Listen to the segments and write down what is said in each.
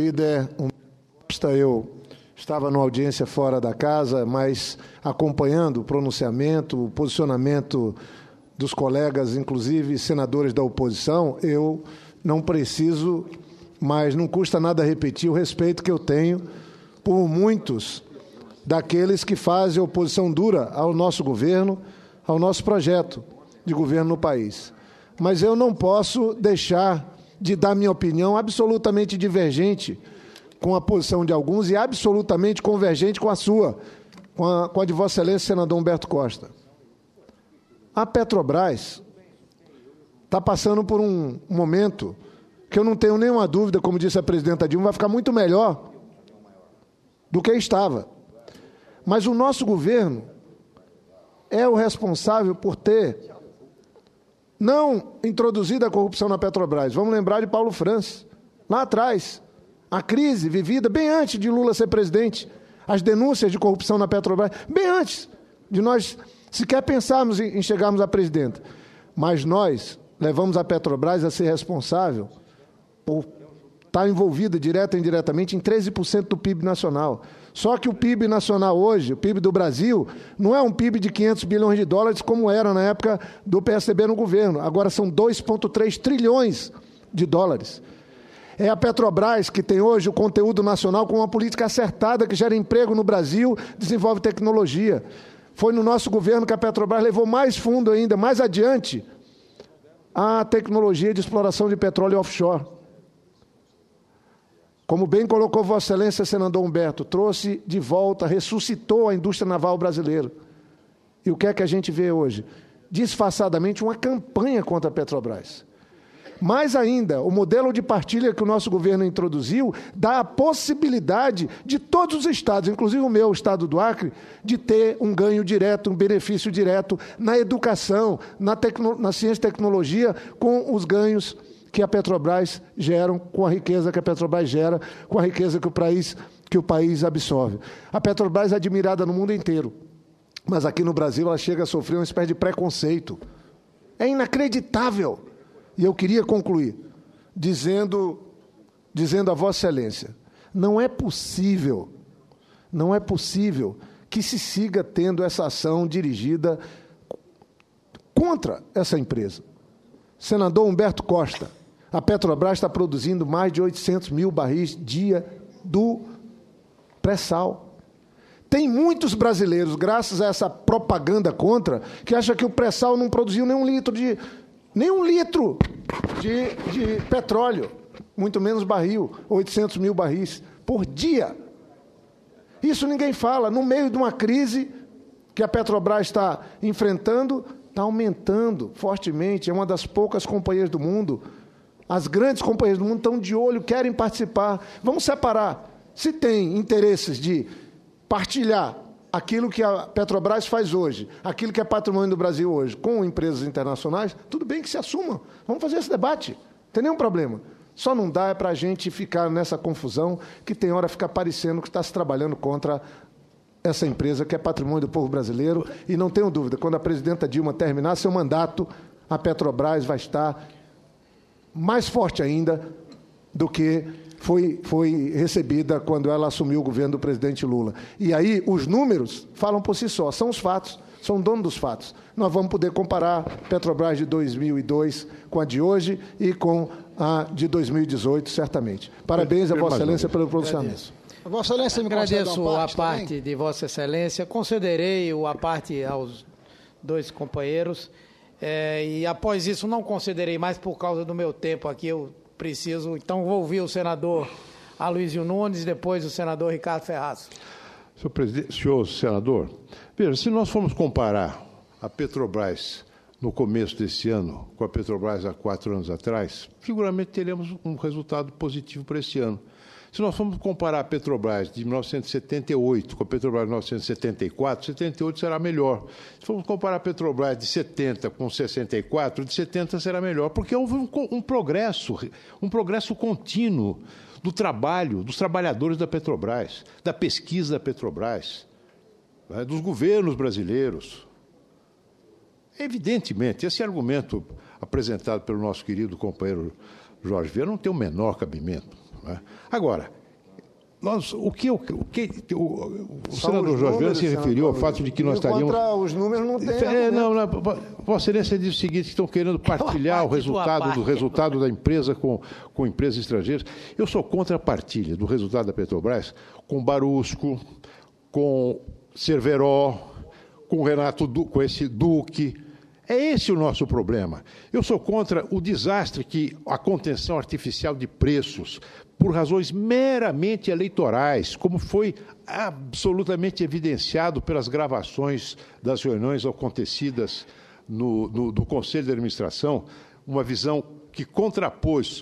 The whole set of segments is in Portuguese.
líder, eu estava numa audiência fora da casa, mas acompanhando o pronunciamento, o posicionamento dos colegas, inclusive senadores da oposição, eu não preciso, mas não custa nada repetir o respeito que eu tenho por muitos daqueles que fazem oposição dura ao nosso governo, ao nosso projeto de governo no país. Mas eu não posso deixar de dar minha opinião absolutamente divergente com a posição de alguns e absolutamente convergente com a sua, com a de Vossa Excelência, senador Humberto Costa. A Petrobras está passando por um momento que eu não tenho nenhuma dúvida, como disse a presidenta Dilma, vai ficar muito melhor do que estava. Mas o nosso governo é o responsável por ter não introduzido a corrupção na Petrobras. Vamos lembrar de Paulo Francis, lá atrás. A crise vivida bem antes de Lula ser presidente, as denúncias de corrupção na Petrobras, bem antes de nós sequer pensarmos em chegarmos à presidenta. Mas nós levamos a Petrobras a ser responsável por estar envolvida direta e indiretamente em 13% do PIB nacional. Só que o PIB nacional hoje, o PIB do Brasil, não é um PIB de 500 bilhões de dólares como era na época do PSDB no governo. Agora são 2,3 trilhões de dólares. É a Petrobras que tem hoje o conteúdo nacional com uma política acertada que gera emprego no Brasil, desenvolve tecnologia. Foi no nosso governo que a Petrobras levou mais fundo ainda, mais adiante, a tecnologia de exploração de petróleo offshore. Como bem colocou Vossa Excelência, senador Humberto, trouxe de volta, ressuscitou a indústria naval brasileira. E o que é que a gente vê hoje? Disfarçadamente, uma campanha contra a Petrobras. Mais ainda, o modelo de partilha que o nosso governo introduziu dá a possibilidade de todos os estados, inclusive o meu, o estado do Acre, de ter um ganho direto, um benefício direto na educação, na ciência e tecnologia, com os ganhos que a Petrobras gera, com a riqueza que a Petrobras gera, com a riqueza que o país absorve. A Petrobras é admirada no mundo inteiro, mas aqui no Brasil ela chega a sofrer uma espécie de preconceito. É inacreditável. E eu queria concluir dizendo a Vossa Excelência, não é possível que se siga tendo essa ação dirigida contra essa empresa. Senador Humberto Costa, a Petrobras está produzindo mais de 800 mil barris dia do pré-sal. Tem muitos brasileiros, graças a essa propaganda contra, que acham que o pré-sal não produziu nenhum litro de petróleo, muito menos barril, 800 mil barris por dia. Isso ninguém fala. No meio de uma crise que a Petrobras está enfrentando, está aumentando fortemente. É uma das poucas companhias do mundo. As grandes companhias do mundo estão de olho, querem participar. Vamos separar. Se tem interesses de partilhar aquilo que a Petrobras faz hoje, aquilo que é patrimônio do Brasil hoje, com empresas internacionais, tudo bem que se assumam. Vamos fazer esse debate. Não tem nenhum problema. Só não dá para a gente ficar nessa confusão que tem hora ficar parecendo que está se trabalhando contra essa empresa que é patrimônio do povo brasileiro. E não tenho dúvida, quando a presidenta Dilma terminar seu mandato, a Petrobras vai estar mais forte ainda do que foi recebida quando ela assumiu o governo do presidente Lula. E aí os números falam por si só, são os fatos, são dono dos fatos. Nós vamos poder comparar Petrobras de 2002 com a de hoje e com a de 2018, certamente. Parabéns a Vossa Excelência pelo pronunciamento. Vossa Excelência, me agradeço a parte de Vossa Excelência, concederei a parte aos dois companheiros, e após isso não concederei mais por causa do meu tempo aqui, eu preciso, então vou ouvir o senador Aloysio Nunes, depois o senador Ricardo Ferraz. Senhor senador, veja, se nós formos comparar a Petrobras no começo desse ano com a Petrobras há 4 anos atrás, seguramente teremos um resultado positivo para esse ano. Se nós formos comparar a Petrobras de 1978 com a Petrobras de 1974, 78 será melhor. Se formos comparar a Petrobras de 70 com 64, de 70 será melhor, porque houve um progresso contínuo do trabalho, dos trabalhadores da Petrobras, da pesquisa da Petrobras, né, dos governos brasileiros. Evidentemente, esse argumento apresentado pelo nosso querido companheiro Jorge Vieira não tem o menor cabimento. Né? Agora, o senador Jorge Viana se referiu ao fato de que nós estaríamos... Contra os números não tem... Vossa Excelência diz o seguinte, que estão querendo partilhar o resultado da empresa com empresas estrangeiras. Eu sou contra a partilha do resultado da Petrobras com Barusco, com Cerveró, com com esse Duque. É esse o nosso problema. Eu sou contra o desastre que a contenção artificial de preços, por razões meramente eleitorais, como foi absolutamente evidenciado pelas gravações das reuniões acontecidas do Conselho de Administração, uma visão que contrapôs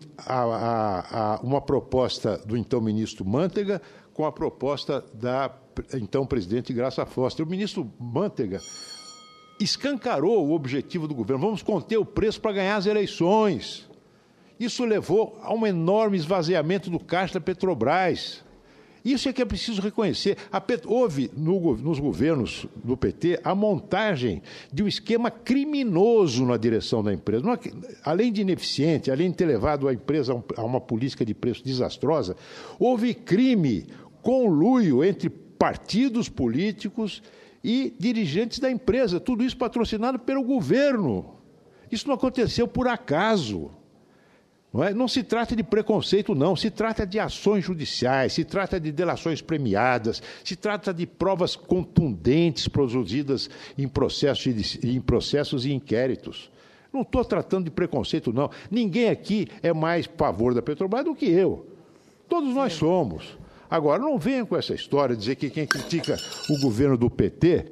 uma proposta do então ministro Mantega com a proposta da então presidente Graça Foster. O ministro Mantega escancarou o objetivo do governo: vamos conter o preço para ganhar as eleições. Isso levou a um enorme esvaziamento do caixa da Petrobras. Isso é que é preciso reconhecer. Houve, nos governos do PT, a montagem de um esquema criminoso na direção da empresa. Além de ineficiente, além de ter levado a empresa a uma política de preço desastrosa, houve crime, conluio entre partidos políticos e dirigentes da empresa. Tudo isso patrocinado pelo governo. Isso não aconteceu por acaso. Não se trata de preconceito, não. Se trata de ações judiciais, se trata de delações premiadas, se trata de provas contundentes produzidas em processos e inquéritos. Não estou tratando de preconceito, não. Ninguém aqui é mais a favor da Petrobras do que eu. Todos nós somos. Agora, não venham com essa história de dizer que quem critica o governo do PT...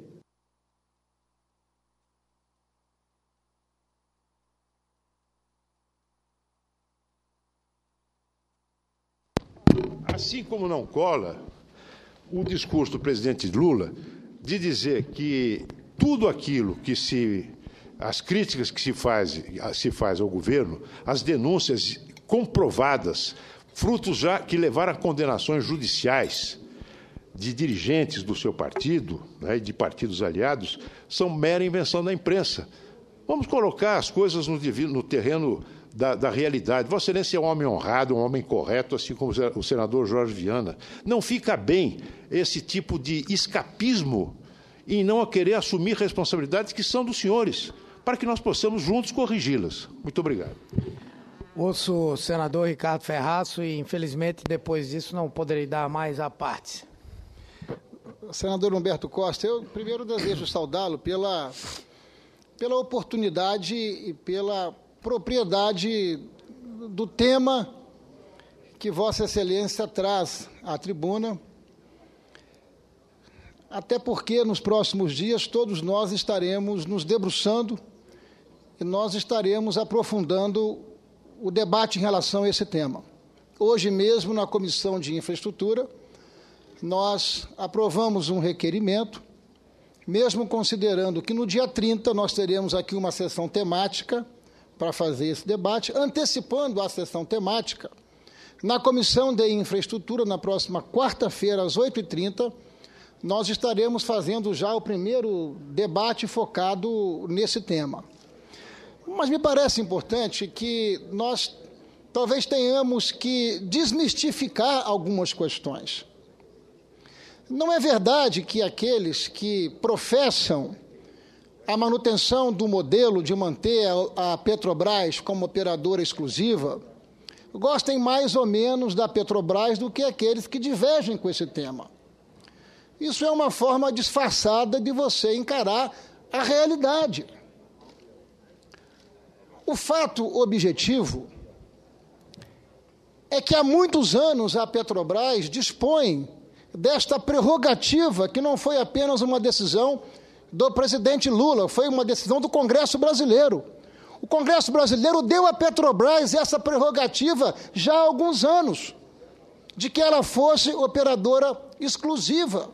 Assim como não cola o discurso do presidente Lula de dizer que tudo aquilo que as críticas que se faz ao governo, as denúncias comprovadas, frutos já que levaram a condenações judiciais de dirigentes do seu partido, né, e de partidos aliados, são mera invenção da imprensa. Vamos colocar as coisas no terreno da realidade. Vossa Excelência é um homem honrado, um homem correto, assim como o senador Jorge Viana. Não fica bem esse tipo de escapismo em não querer assumir responsabilidades que são dos senhores, para que nós possamos juntos corrigi-las. Muito obrigado. Ouço o senador Ricardo Ferraço e, infelizmente, depois disso não poderei dar mais a parte. Senador Humberto Costa, eu primeiro desejo saudá-lo pela oportunidade e pela propriedade do tema que Vossa Excelência traz à tribuna, até porque nos próximos dias todos nós estaremos nos debruçando e nós estaremos aprofundando o debate em relação a esse tema. Hoje mesmo, na Comissão de Infraestrutura, nós aprovamos um requerimento, mesmo considerando que no dia 30 nós teremos aqui uma sessão temática para fazer esse debate, antecipando a sessão temática, na Comissão de Infraestrutura, na próxima quarta-feira, às 8h30, nós estaremos fazendo já o primeiro debate focado nesse tema. Mas me parece importante que nós talvez tenhamos que desmistificar algumas questões. Não é verdade que aqueles que professam a manutenção do modelo de manter a Petrobras como operadora exclusiva gostem mais ou menos da Petrobras do que aqueles que divergem com esse tema. Isso é uma forma disfarçada de você encarar a realidade. O fato objetivo é que há muitos anos a Petrobras dispõe desta prerrogativa, que não foi apenas uma decisão do presidente Lula, foi uma decisão do Congresso Brasileiro. O Congresso Brasileiro deu à Petrobras essa prerrogativa já há alguns anos, de que ela fosse operadora exclusiva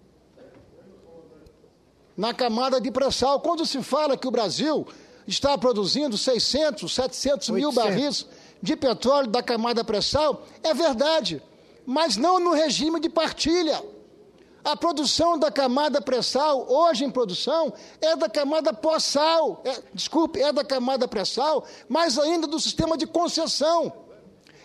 na camada de pré-sal. Quando se fala que o Brasil está produzindo 600, 700 mil barris de petróleo da camada pré-sal, é verdade, mas não no regime de partilha. A produção da camada pré-sal, hoje em produção, é da camada pós-sal, é da camada pré-sal, mas ainda do sistema de concessão.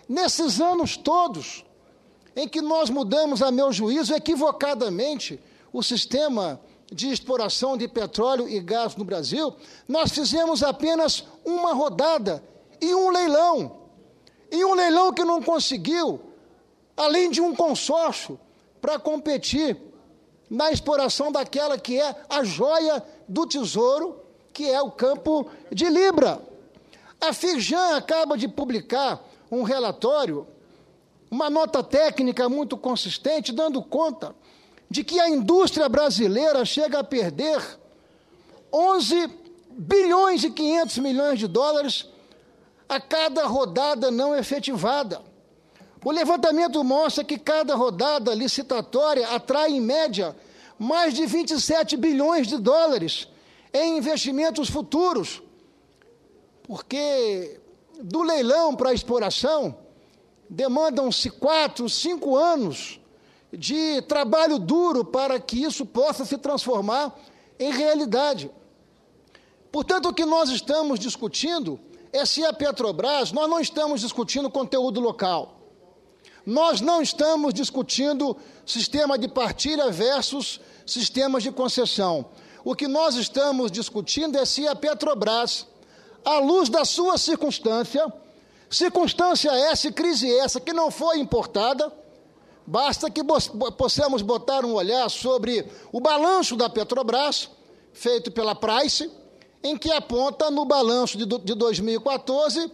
Nesses anos todos em que nós mudamos, a meu juízo, equivocadamente, o sistema de exploração de petróleo e gás no Brasil, nós fizemos apenas uma rodada e um leilão. E um leilão que não conseguiu, além de um consórcio, para competir na exploração daquela que é a joia do tesouro, que é o campo de Libra. A Firjan acaba de publicar um relatório, uma nota técnica muito consistente, dando conta de que a indústria brasileira chega a perder 11 bilhões e 500 milhões de dólares a cada rodada não efetivada. O levantamento mostra que cada rodada licitatória atrai, em média, mais de 27 bilhões de dólares em investimentos futuros, porque do leilão para a exploração demandam-se 4, 5 anos de trabalho duro para que isso possa se transformar em realidade. Portanto, o que nós estamos discutindo é se a Petrobras, nós não estamos discutindo conteúdo local, nós não estamos discutindo sistema de partilha versus sistemas de concessão. O que nós estamos discutindo é se a Petrobras, à luz da sua circunstância essa, crise essa, que não foi importada, basta que possamos botar um olhar sobre o balanço da Petrobras, feito pela Price, em que aponta no balanço de 2014,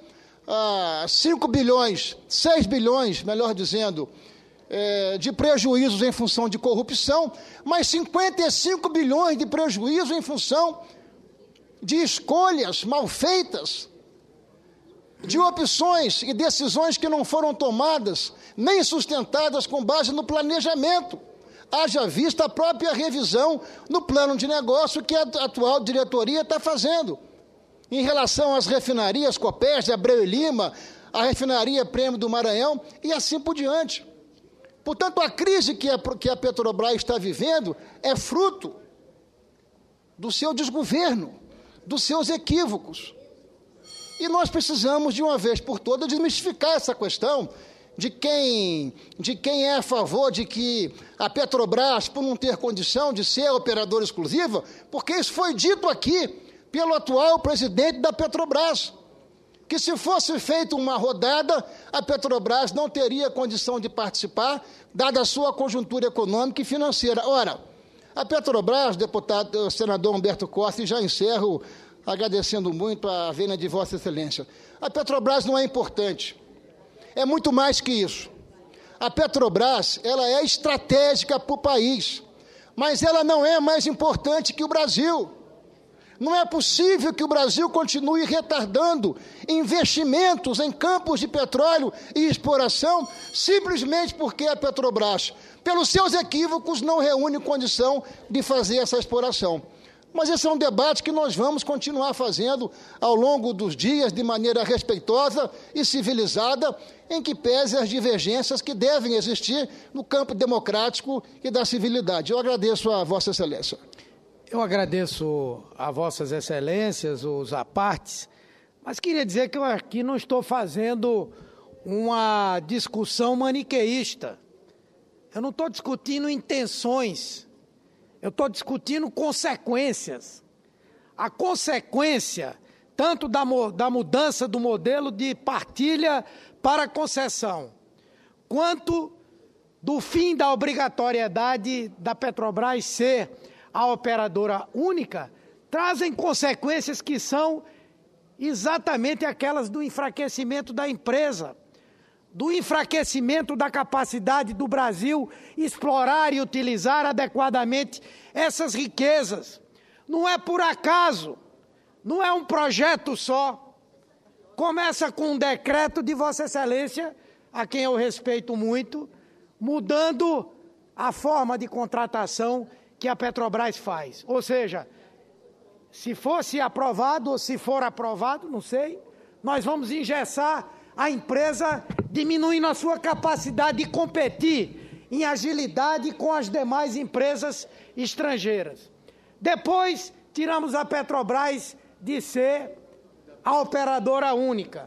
6 bilhões, melhor dizendo, de prejuízos em função de corrupção, mas 55 bilhões de prejuízo em função de escolhas mal feitas, de opções e decisões que não foram tomadas, nem sustentadas com base no planejamento, haja vista a própria revisão no plano de negócio que a atual diretoria está fazendo, em relação às refinarias Copérsia, Abreu e Lima, a refinaria Prêmio do Maranhão e assim por diante. Portanto, a crise que a Petrobras está vivendo é fruto do seu desgoverno, dos seus equívocos. E nós precisamos, de uma vez por todas, desmistificar essa questão de quem é a favor de que a Petrobras, por não ter condição de ser operadora exclusiva, porque isso foi dito aqui pelo atual presidente da Petrobras, que se fosse feita uma rodada, a Petrobras não teria condição de participar, dada a sua conjuntura econômica e financeira. Ora, a Petrobras, deputado, senador Humberto Costa, e já encerro agradecendo muito a vênia de Vossa Excelência, a Petrobras não é importante, é muito mais que isso. A Petrobras, ela é estratégica para o país, mas ela não é mais importante que o Brasil. Não é possível que o Brasil continue retardando investimentos em campos de petróleo e exploração simplesmente porque a Petrobras, pelos seus equívocos, não reúne condição de fazer essa exploração. Mas esse é um debate que nós vamos continuar fazendo ao longo dos dias, de maneira respeitosa e civilizada, em que pese as divergências que devem existir no campo democrático e da civilidade. Eu agradeço a Vossa Excelência. Eu agradeço a Vossas Excelências, os apartes, mas queria dizer que eu aqui não estou fazendo uma discussão maniqueísta. Eu não estou discutindo intenções, eu estou discutindo consequências. A consequência, tanto da mudança do modelo de partilha para concessão, quanto do fim da obrigatoriedade da Petrobras ser a operadora única, trazem consequências que são exatamente aquelas do enfraquecimento da empresa, do enfraquecimento da capacidade do Brasil explorar e utilizar adequadamente essas riquezas. Não é por acaso, não é um projeto só. Começa com um decreto de Vossa Excelência, a quem eu respeito muito, mudando a forma de contratação que a Petrobras faz. Ou seja, se fosse aprovado ou se for aprovado, não sei, nós vamos engessar a empresa, diminuindo a sua capacidade de competir em agilidade com as demais empresas estrangeiras. Depois, tiramos a Petrobras de ser a operadora única.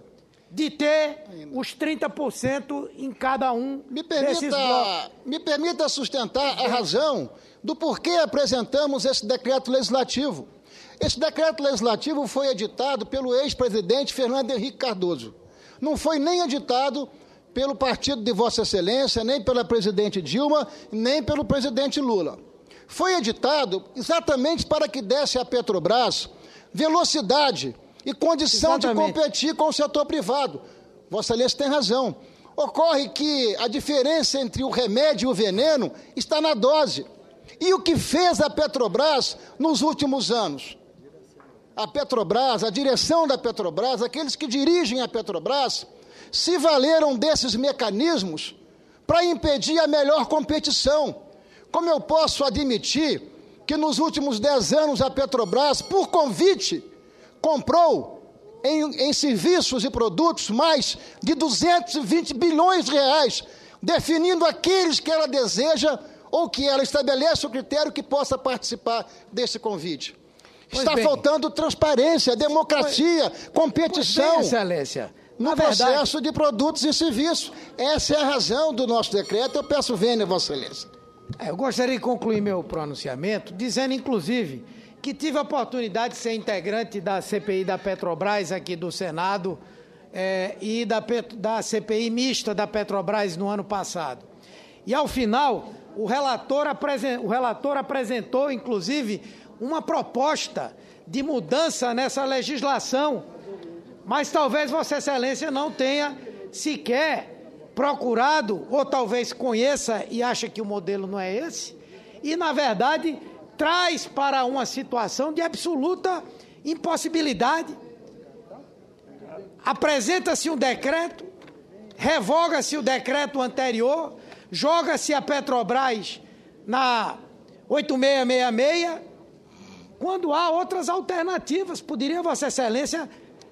de ter os 30% em cada um desses blocos. Me permita sustentar a razão do porquê apresentamos esse decreto legislativo. Esse decreto legislativo foi editado pelo ex-presidente Fernando Henrique Cardoso. Não foi nem editado pelo partido de Vossa Excelência, nem pela presidente Dilma, nem pelo presidente Lula. Foi editado exatamente para que desse à Petrobras velocidade e condição de competir com o setor privado. Vossa Excelência tem razão. Ocorre que a diferença entre o remédio e o veneno está na dose. E o que fez a Petrobras nos últimos anos? A Petrobras, a direção da Petrobras, aqueles que dirigem a Petrobras, se valeram desses mecanismos para impedir a melhor competição. Como eu posso admitir que nos últimos 10 anos a Petrobras, por convite, comprou em serviços e produtos mais de 220 bilhões de reais, definindo aqueles que ela deseja ou que ela estabelece o critério que possa participar desse convite. Está faltando transparência, democracia, competição Excelência, no processo de produtos e serviços. Essa é a razão do nosso decreto. Eu peço vênia, Vossa Excelência. Eu gostaria de concluir meu pronunciamento dizendo, inclusive, que tive a oportunidade de ser integrante da CPI da Petrobras aqui do Senado e da CPI mista da Petrobras no ano passado. E, ao final, o relator apresentou, inclusive, uma proposta de mudança nessa legislação, mas talvez Vossa Excelência não tenha sequer procurado, ou talvez conheça e acha que o modelo não é esse, e, na verdade, traz para uma situação de absoluta impossibilidade. Apresenta-se um decreto, revoga-se o decreto anterior, joga-se a Petrobras na 8666, quando há outras alternativas. Poderia Vossa Excelência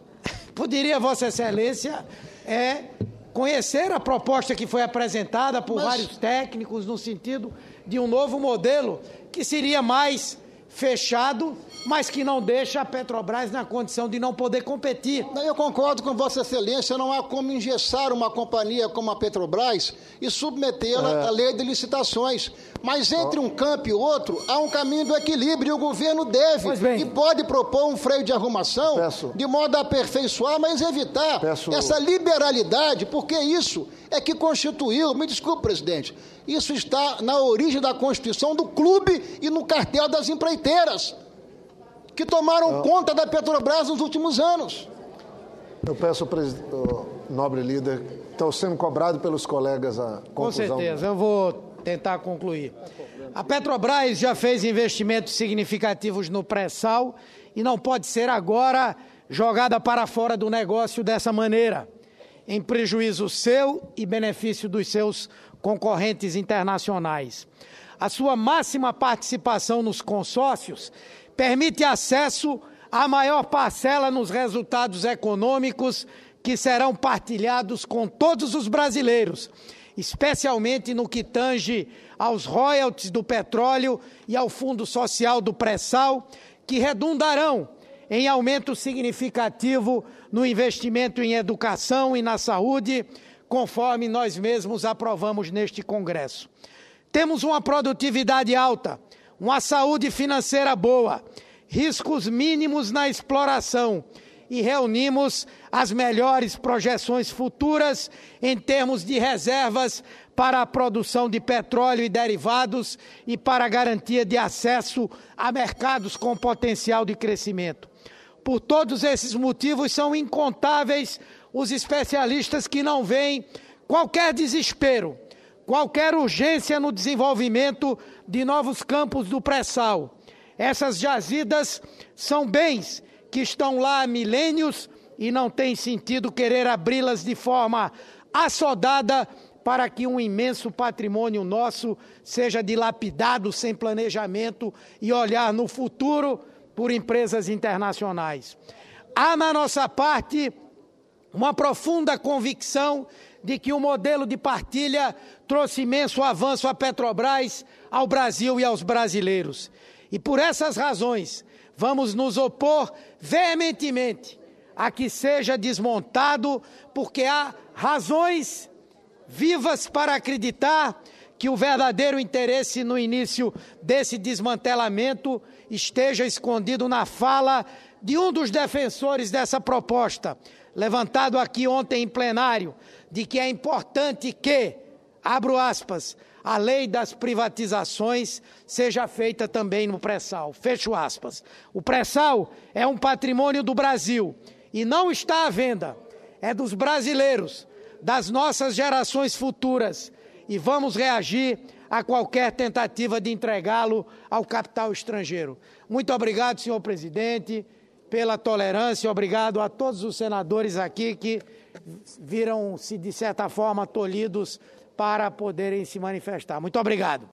conhecer a proposta que foi apresentada por vários técnicos no sentido de um novo modelo que seria mais fechado, mas que não deixa a Petrobras na condição de não poder competir. Eu concordo com Vossa Excelência, não há como engessar uma companhia como a Petrobras e submetê-la à lei de licitações. Mas entre um campo e outro, há um caminho do equilíbrio, e o governo deve e pode propor um freio de arrumação de modo a aperfeiçoar, mas evitar essa liberalidade, porque isso é que constituiu, me desculpe, presidente, isso está na origem da constituição do clube e no cartel das empreiteiras, que tomaram conta da Petrobras nos últimos anos. Eu peço, nobre líder, estou sendo cobrado pelos colegas a conclusão. Com certeza, eu vou tentar concluir. A Petrobras já fez investimentos significativos no pré-sal e não pode ser agora jogada para fora do negócio dessa maneira, em prejuízo seu e benefício dos seus concorrentes internacionais. A sua máxima participação nos consórcios permite acesso à maior parcela nos resultados econômicos que serão partilhados com todos os brasileiros, especialmente no que tange aos royalties do petróleo e ao Fundo Social do Pré-Sal, que redundarão em aumento significativo no investimento em educação e na saúde, conforme nós mesmos aprovamos neste Congresso. Temos uma produtividade alta, uma saúde financeira boa, riscos mínimos na exploração e reunimos as melhores projeções futuras em termos de reservas para a produção de petróleo e derivados e para a garantia de acesso a mercados com potencial de crescimento. Por todos esses motivos, são incontáveis os especialistas que não veem qualquer desespero, qualquer urgência no desenvolvimento de novos campos do pré-sal. Essas jazidas são bens que estão lá há milênios e não tem sentido querer abri-las de forma assodada para que um imenso patrimônio nosso seja dilapidado sem planejamento e olhar no futuro por empresas internacionais. Há, na nossa parte, uma profunda convicção de que o modelo de partilha trouxe imenso avanço à Petrobras, ao Brasil e aos brasileiros. E por essas razões, vamos nos opor veementemente a que seja desmontado, porque há razões vivas para acreditar que o verdadeiro interesse no início desse desmantelamento esteja escondido na fala de um dos defensores dessa proposta, levantado aqui ontem em plenário, de que é importante que, abro aspas, a lei das privatizações seja feita também no pré-sal, fecho aspas. O pré-sal é um patrimônio do Brasil e não está à venda, é dos brasileiros, das nossas gerações futuras, e vamos reagir a qualquer tentativa de entregá-lo ao capital estrangeiro. Muito obrigado, senhor presidente, pela tolerância, obrigado a todos os senadores aqui que viram-se, de certa forma, tolhidos para poderem se manifestar. Muito obrigado.